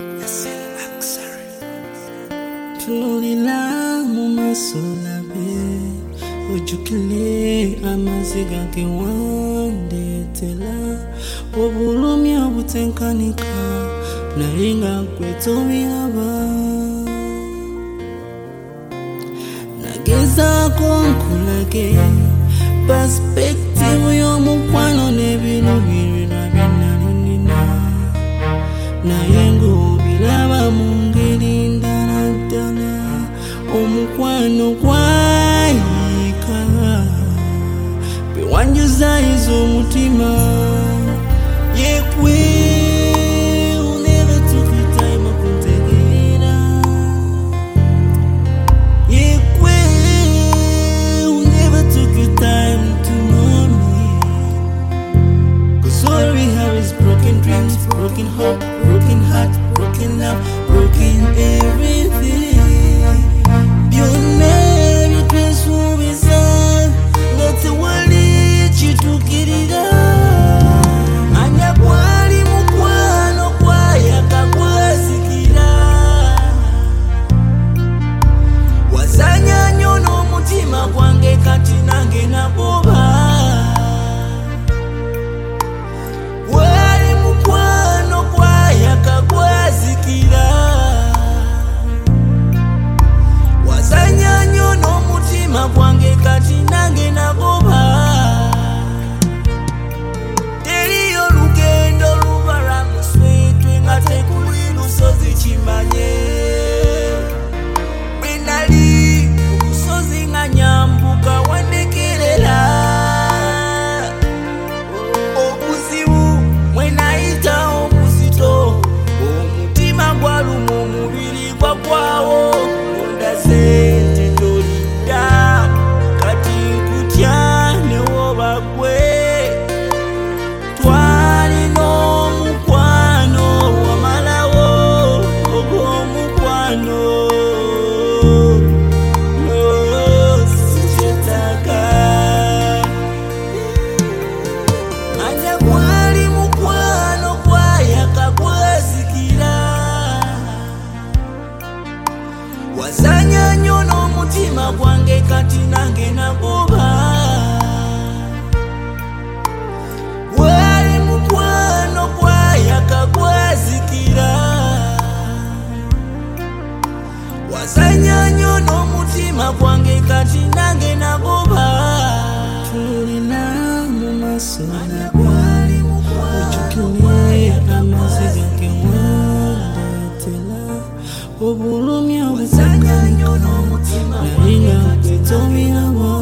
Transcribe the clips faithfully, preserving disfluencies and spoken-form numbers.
Tulila mumasola be ojukile amaziga ge wande tela obulumya butenkanika nainga kwetobiraba nageza konkulage perspective y'omukwano n'ebintu birina binanina nayengo bilaba mungeri ndala ddala omukwano gwayika bewanjuza izo omutima yekwe never took the time okuntegeera yekwe never took the time to know me, 'cause all we have is broken dreams, broken hope, broken heart, broken love, broken everything. Byonna bitwesuubiza nga tewali kituukirira. Anya gwali mukwano gwayaka gwazikira. Wazanya nnyo n'omutima gwange kati nange nagoba. Gwali mukwano gwayaka gwazikira. Wazanya nnyo n'omutima gwange kati nange nagoba. Teriyo lugendo luba lwa muswetwe nga tekuli lusozi kimanye. Bwe nali ku lusozi nga nyambuka wandekerera. Obuzibu mwe nayita obuzito omutima gwaluma omubiri gwagwawo ondase tolidda kati nkutya newoba gwe twalina omukwano wamalawo ogw'omukwano sikyetaaga anja gwali mukwano gwayaka gwazikira. Wazanya nnyo n'omutima gwange kati nange nagoba. Gwali mukwano gwayaka gwazikira. Wazanya nnyo n'omutima gwange kati nange nagoba. Tulina mu maaso gwali ojjukire amaziga ge wandeetera obulumya butenkanika nalinga kwetobiraba.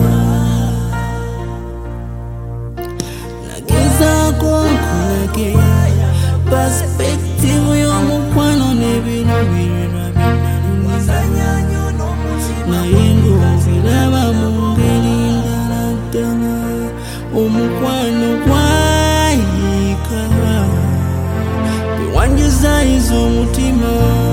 Nagezaako nkulage perspective y'omukwano n'ebintu birina binanina naye ng'obiraba mu ngeri ndala ddala omukwano gwayika bewanjuza izo omutima